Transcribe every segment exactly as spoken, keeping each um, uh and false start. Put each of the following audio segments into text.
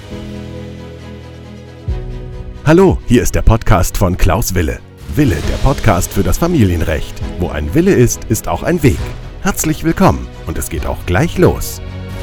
Hallo, hier ist der Podcast von Klaus Wille. Wille, der Podcast für das Familienrecht. Wo ein Wille ist, ist auch ein Weg. Herzlich willkommen und es geht auch gleich los.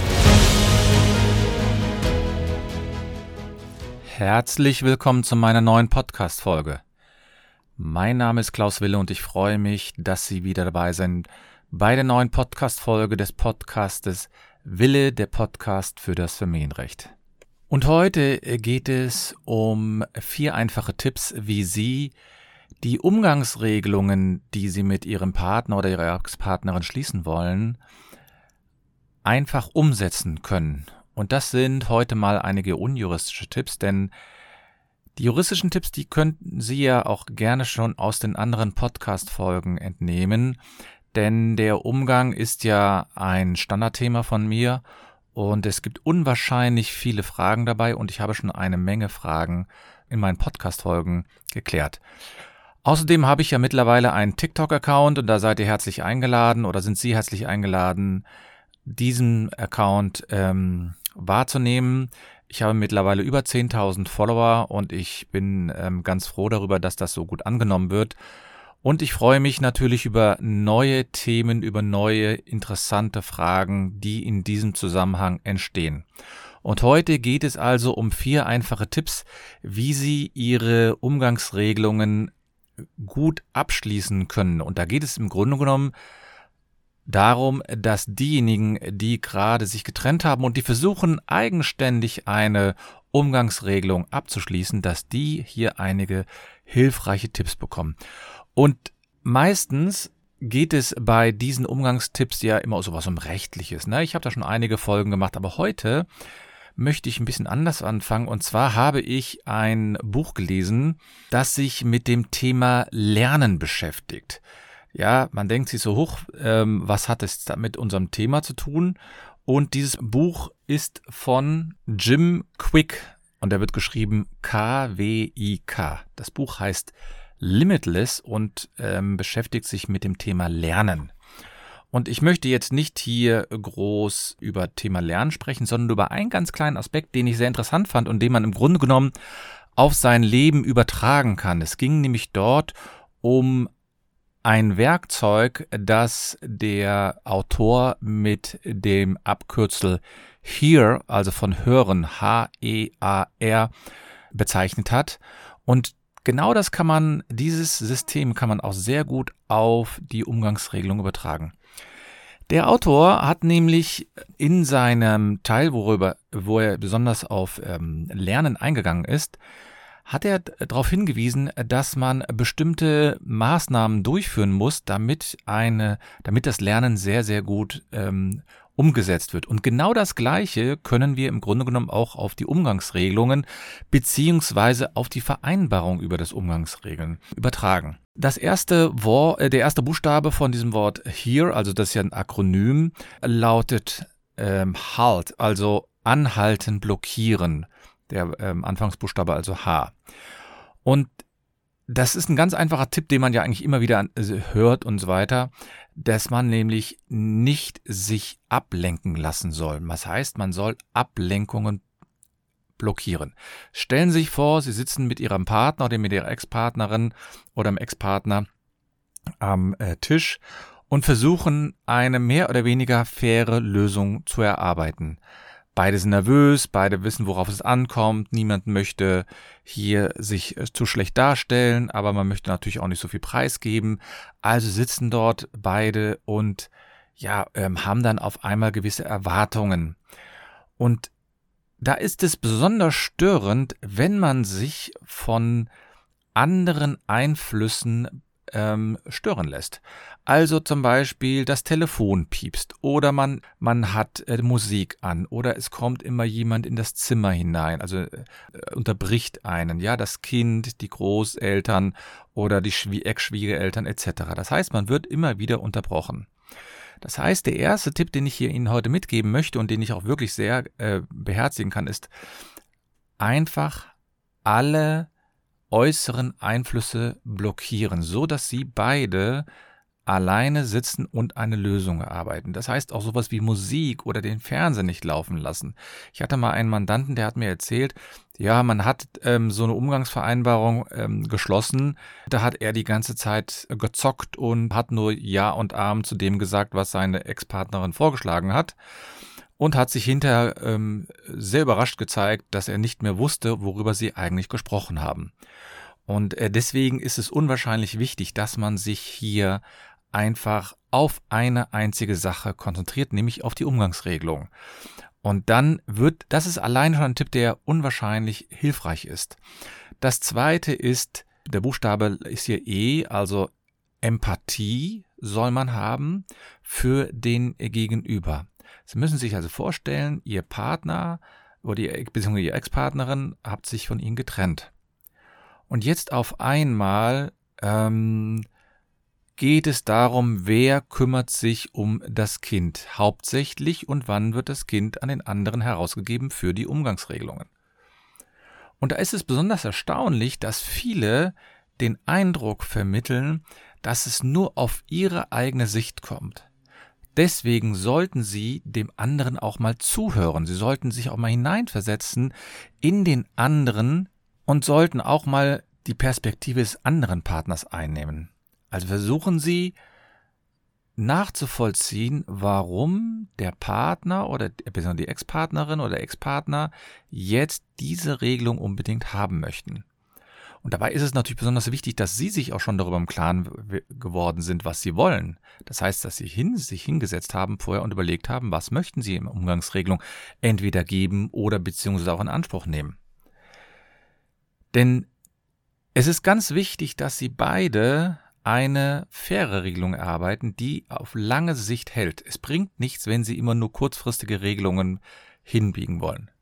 Herzlich willkommen zu meiner neuen Podcast-Folge. Mein Name ist Klaus Wille und ich freue mich, dass Sie wieder dabei sind bei der neuen Podcast-Folge des Podcastes Wille, der Podcast für das Familienrecht. Und heute geht es um vier einfache Tipps, wie Sie die Umgangsregelungen, die Sie mit Ihrem Partner oder Ihrer Ex-Partnerin schließen wollen, einfach umsetzen können. Und das sind heute mal einige unjuristische Tipps, denn die juristischen Tipps, die könnten Sie ja auch gerne schon aus den anderen Podcast-Folgen entnehmen, denn der Umgang ist ja ein Standardthema von mir und es gibt unwahrscheinlich viele Fragen dabei und ich habe schon eine Menge Fragen in meinen Podcast-Folgen geklärt. Außerdem habe ich ja mittlerweile einen TikTok-Account und da seid ihr herzlich eingeladen oder sind Sie herzlich eingeladen, diesen Account ähm, wahrzunehmen. Ich habe mittlerweile über zehntausend Follower und ich bin ähm, ganz froh darüber, dass das so gut angenommen wird. Und ich freue mich natürlich über neue Themen, über neue interessante Fragen, die in diesem Zusammenhang entstehen. Und heute geht es also um vier einfache Tipps, wie Sie Ihre Umgangsregelungen gut abschließen können. Und da geht es im Grunde genommen darum, dass diejenigen, die gerade sich getrennt haben und die versuchen, eigenständig eine Umgangsregelung abzuschließen, dass die hier einige hilfreiche Tipps bekommen. Und meistens geht es bei diesen Umgangstipps ja immer so was um Rechtliches. Ne? Ich habe da schon einige Folgen gemacht, aber heute möchte ich ein bisschen anders anfangen. Und zwar habe ich ein Buch gelesen, das sich mit dem Thema Lernen beschäftigt. Ja, man denkt sich so hoch, ähm, was hat es da mit unserem Thema zu tun? Und dieses Buch ist von Jim Kwik und er wird geschrieben K W I K. Das Buch heißt Limitless und ähm, beschäftigt sich mit dem Thema Lernen. Und ich möchte jetzt nicht hier groß über Thema Lernen sprechen, sondern über einen ganz kleinen Aspekt, den ich sehr interessant fand und den man im Grunde genommen auf sein Leben übertragen kann. Es ging nämlich dort um ein Werkzeug, das der Autor mit dem Abkürzel Hear, also von Hören, H E A R, bezeichnet hat. Und genau das kann man, dieses System kann man auch sehr gut auf die Umgangsregelung übertragen. Der Autor hat nämlich in seinem Teil, worüber, wo er besonders auf ähm, Lernen eingegangen ist, hat er darauf hingewiesen, dass man bestimmte Maßnahmen durchführen muss, damit eine, damit das Lernen sehr, sehr gut ähm, umgesetzt wird. Und genau das Gleiche können wir im Grunde genommen auch auf die Umgangsregelungen beziehungsweise auf die Vereinbarung über das Umgangsregeln übertragen. Das erste Wort, äh, der erste Buchstabe von diesem Wort Hear, also das ist ja ein Akronym, lautet ähm, Halt, also anhalten, blockieren. Der ähm, Anfangsbuchstabe also H. Und das ist ein ganz einfacher Tipp, den man ja eigentlich immer wieder hört und so weiter, dass man nämlich nicht sich ablenken lassen soll. Was heißt, man soll Ablenkungen blockieren. Stellen Sie sich vor, Sie sitzen mit Ihrem Partner oder mit Ihrer Ex-Partnerin oder dem Ex-Partner am äh, Tisch und versuchen, eine mehr oder weniger faire Lösung zu erarbeiten. Beide sind nervös, beide wissen, worauf es ankommt. Niemand möchte hier sich zu schlecht darstellen, aber man möchte natürlich auch nicht so viel preisgeben. Also sitzen dort beide und ja, ähm, haben dann auf einmal gewisse Erwartungen. Und da ist es besonders störend, wenn man sich von anderen Einflüssen ähm, stören lässt. Also zum Beispiel das Telefon piepst oder man, man hat äh, Musik an oder es kommt immer jemand in das Zimmer hinein, also äh, unterbricht einen, ja, das Kind, die Großeltern oder die Schwie- Ex-Schwiegereltern et cetera. Das heißt, man wird immer wieder unterbrochen. Das heißt, der erste Tipp, den ich hier Ihnen heute mitgeben möchte und den ich auch wirklich sehr äh, beherzigen kann, ist einfach alle äußeren Einflüsse blockieren, so dass Sie beide alleine sitzen und eine Lösung erarbeiten. Das heißt auch sowas wie Musik oder den Fernseher nicht laufen lassen. Ich hatte mal einen Mandanten, der hat mir erzählt, ja, man hat ähm, so eine Umgangsvereinbarung ähm, geschlossen. Da hat er die ganze Zeit gezockt und hat nur Ja und Amen zu dem gesagt, was seine Ex-Partnerin vorgeschlagen hat. Und hat sich hinterher ähm, sehr überrascht gezeigt, dass er nicht mehr wusste, worüber sie eigentlich gesprochen haben. Und äh, deswegen ist es unwahrscheinlich wichtig, dass man sich hier einfach auf eine einzige Sache konzentriert, nämlich auf die Umgangsregelung. Und dann wird, das ist allein schon ein Tipp, der unwahrscheinlich hilfreich ist. Das zweite ist, der Buchstabe ist hier E, also Empathie soll man haben für den Gegenüber. Sie müssen sich also vorstellen, Ihr Partner oder Ihr, beziehungsweise Ihre Ex-Partnerin habt sich von Ihnen getrennt. Und jetzt auf einmal ähm, geht es darum, wer kümmert sich um das Kind hauptsächlich und wann wird das Kind an den anderen herausgegeben für die Umgangsregelungen. Und da ist es besonders erstaunlich, dass viele den Eindruck vermitteln, dass es nur auf ihre eigene Sicht kommt. Deswegen sollten Sie dem anderen auch mal zuhören. Sie sollten sich auch mal hineinversetzen in den anderen und sollten auch mal die Perspektive des anderen Partners einnehmen. Also versuchen Sie nachzuvollziehen, warum der Partner oder die Ex-Partnerin oder Ex-Partner jetzt diese Regelung unbedingt haben möchten. Und dabei ist es natürlich besonders wichtig, dass Sie sich auch schon darüber im Klaren geworden sind, was Sie wollen. Das heißt, dass Sie hin, sich hingesetzt haben vorher und überlegt haben, was möchten Sie in der Umgangsregelung entweder geben oder beziehungsweise auch in Anspruch nehmen. Denn es ist ganz wichtig, dass Sie beide eine faire Regelung erarbeiten, die auf lange Sicht hält. Es bringt nichts, wenn Sie immer nur kurzfristige Regelungen hinbiegen wollen.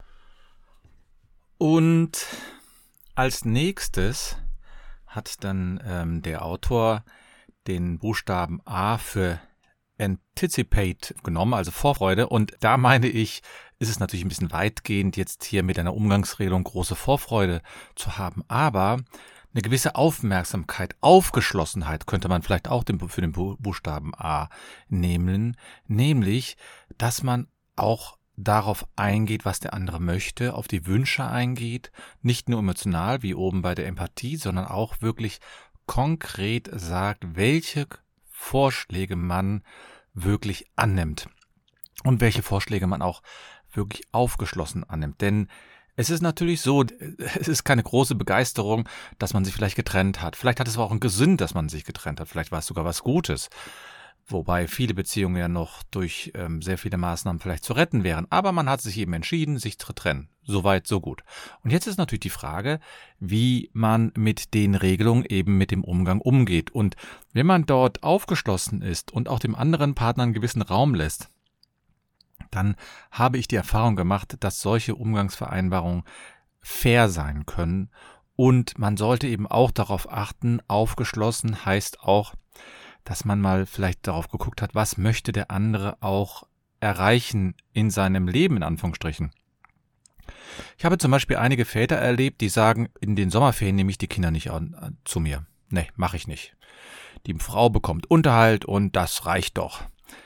Und als nächstes hat dann ähm, der Autor den Buchstaben A für Anticipate genommen, also Vorfreude. Und da meine ich, ist es natürlich ein bisschen weitgehend, jetzt hier mit einer Umgangsregelung große Vorfreude zu haben. Aber eine gewisse Aufmerksamkeit, Aufgeschlossenheit könnte man vielleicht auch für den Buchstaben A nehmen, nämlich, dass man auch darauf eingeht, was der andere möchte, auf die Wünsche eingeht, nicht nur emotional wie oben bei der Empathie, sondern auch wirklich konkret sagt, welche Vorschläge man wirklich annimmt und welche Vorschläge man auch wirklich aufgeschlossen annimmt. Denn es ist natürlich so, es ist keine große Begeisterung, dass man sich vielleicht getrennt hat. Vielleicht hat es aber auch einen Sinn, dass man sich getrennt hat. Vielleicht war es sogar was Gutes. Wobei viele Beziehungen ja noch durch ähm, sehr viele Maßnahmen vielleicht zu retten wären. Aber man hat sich eben entschieden, sich zu trennen. Soweit, so gut. Und jetzt ist natürlich die Frage, wie man mit den Regelungen eben mit dem Umgang umgeht. Und wenn man dort aufgeschlossen ist und auch dem anderen Partner einen gewissen Raum lässt, dann habe ich die Erfahrung gemacht, dass solche Umgangsvereinbarungen fair sein können. Und man sollte eben auch darauf achten, aufgeschlossen heißt auch, dass man mal vielleicht darauf geguckt hat, was möchte der andere auch erreichen in seinem Leben, in Anführungsstrichen. Ich habe zum Beispiel einige Väter erlebt, die sagen, in den Sommerferien nehme ich die Kinder nicht an, zu mir. Nee, mache ich nicht. Die Frau bekommt Unterhalt und das reicht doch.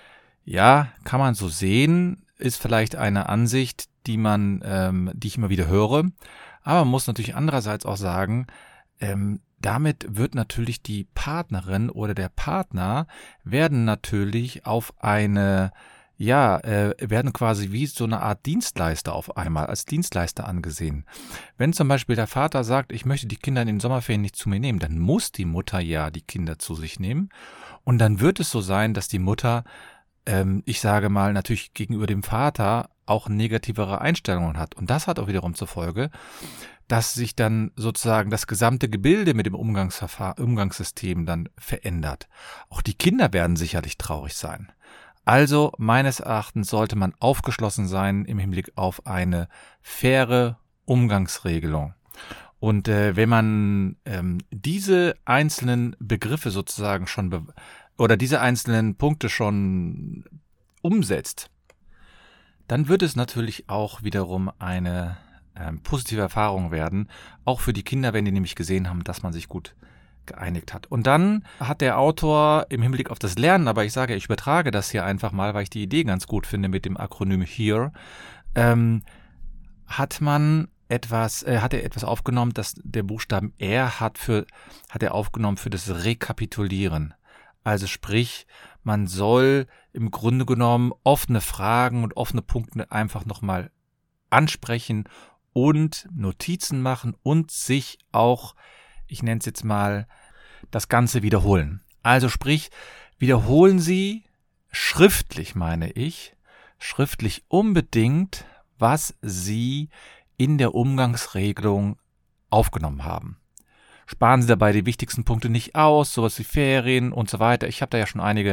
Ja, kann man so sehen, ist vielleicht eine Ansicht, die man, ähm, die ich immer wieder höre. Aber man muss natürlich andererseits auch sagen, ähm, damit wird natürlich die Partnerin oder der Partner werden natürlich auf eine, ja, äh, werden quasi wie so eine Art Dienstleister auf einmal, als Dienstleister angesehen. Wenn zum Beispiel der Vater sagt, ich möchte die Kinder in den Sommerferien nicht zu mir nehmen, dann muss die Mutter ja die Kinder zu sich nehmen. Und dann wird es so sein, dass die Mutter, ähm, ich sage mal, natürlich gegenüber dem Vater auch negativere Einstellungen hat. Und das hat auch wiederum zur Folge, dass sich dann sozusagen das gesamte Gebilde mit dem Umgangsverfahren, Umgangssystem dann verändert. Auch die Kinder werden sicherlich traurig sein. Also meines Erachtens sollte man aufgeschlossen sein im Hinblick auf eine faire Umgangsregelung. Und äh, wenn man ähm, diese einzelnen Begriffe sozusagen schon be- oder diese einzelnen Punkte schon umsetzt, dann wird es natürlich auch wiederum eine positive Erfahrung werden, auch für die Kinder, wenn die nämlich gesehen haben, dass man sich gut geeinigt hat. Und dann hat der Autor im Hinblick auf das Lernen, aber ich sage, ich übertrage das hier einfach mal, weil ich die Idee ganz gut finde mit dem Akronym HEAR, ähm, hat man etwas, äh, hat er etwas aufgenommen, dass der Buchstaben R hat für, hat er aufgenommen für das Rekapitulieren. Also sprich, man soll im Grunde genommen offene Fragen und offene Punkte einfach nochmal ansprechen und Notizen machen und sich auch, ich nenne es jetzt mal, das Ganze wiederholen. Also sprich, wiederholen Sie schriftlich, meine ich, schriftlich unbedingt, was Sie in der Umgangsregelung aufgenommen haben. Sparen Sie dabei die wichtigsten Punkte nicht aus, sowas wie Ferien und so weiter. Ich habe da ja schon einige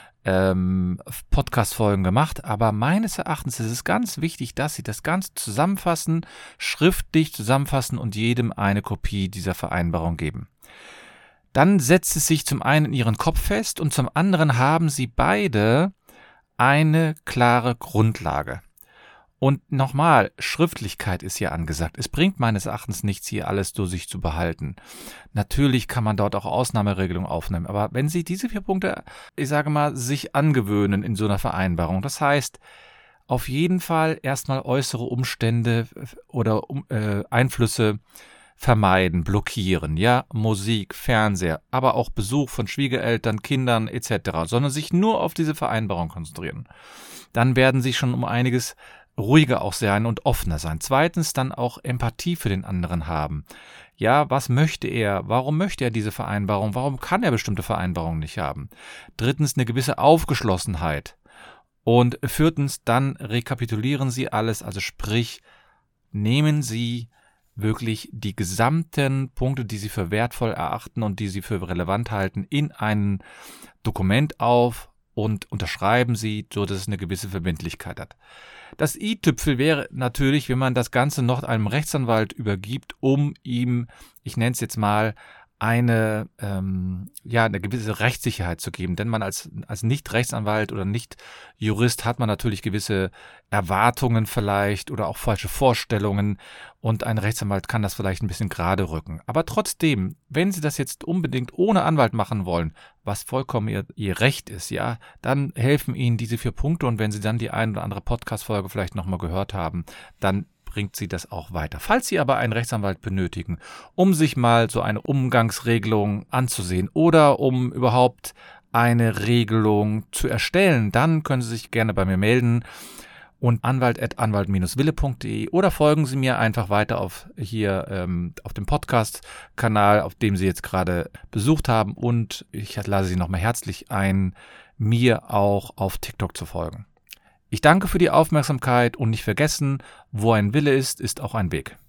ähm, Podcast-Folgen gemacht, aber meines Erachtens ist es ganz wichtig, dass Sie das Ganze zusammenfassen, schriftlich zusammenfassen und jedem eine Kopie dieser Vereinbarung geben. Dann setzt es sich zum einen in Ihren Kopf fest und zum anderen haben Sie beide eine klare Grundlage. Und nochmal, Schriftlichkeit ist hier angesagt. Es bringt meines Erachtens nichts, hier alles durch sich zu behalten. Natürlich kann man dort auch Ausnahmeregelungen aufnehmen, aber wenn Sie diese vier Punkte, ich sage mal, sich angewöhnen in so einer Vereinbarung, das heißt, auf jeden Fall erstmal äußere Umstände oder äh, Einflüsse vermeiden, blockieren, ja, Musik, Fernseher, aber auch Besuch von Schwiegereltern, Kindern et cetera, sondern sich nur auf diese Vereinbarung konzentrieren. Dann werden Sie schon um einiges ruhiger auch sein und offener sein. Zweitens dann auch Empathie für den anderen haben. Ja, was möchte er? Warum möchte er diese Vereinbarung? Warum kann er bestimmte Vereinbarungen nicht haben? Drittens eine gewisse Aufgeschlossenheit. Und viertens dann rekapitulieren Sie alles, also sprich, nehmen Sie wirklich die gesamten Punkte, die Sie für wertvoll erachten und die Sie für relevant halten, in ein Dokument auf und unterschreiben Sie, so dass es eine gewisse Verbindlichkeit hat. Das i-Tüpfel wäre natürlich, wenn man das Ganze noch einem Rechtsanwalt übergibt, um ihm, ich nenne es jetzt mal, eine, ähm, ja, eine gewisse Rechtssicherheit zu geben. Denn man als, als Nicht-Rechtsanwalt oder Nicht-Jurist hat man natürlich gewisse Erwartungen vielleicht oder auch falsche Vorstellungen und ein Rechtsanwalt kann das vielleicht ein bisschen gerade rücken. Aber trotzdem, wenn Sie das jetzt unbedingt ohne Anwalt machen wollen, was vollkommen Ihr, Ihr Recht ist, ja, dann helfen Ihnen diese vier Punkte und wenn Sie dann die ein oder andere Podcast-Folge vielleicht nochmal gehört haben, dann bringt Sie das auch weiter. Falls Sie aber einen Rechtsanwalt benötigen, um sich mal so eine Umgangsregelung anzusehen oder um überhaupt eine Regelung zu erstellen, dann können Sie sich gerne bei mir melden und anwalt at anwalt dash wille punkt de oder folgen Sie mir einfach weiter auf hier ähm, auf dem Podcast-Kanal, auf dem Sie jetzt gerade besucht haben und ich lade Sie nochmal herzlich ein, mir auch auf TikTok zu folgen. Ich danke für die Aufmerksamkeit und nicht vergessen, wo ein Wille ist, ist auch ein Weg.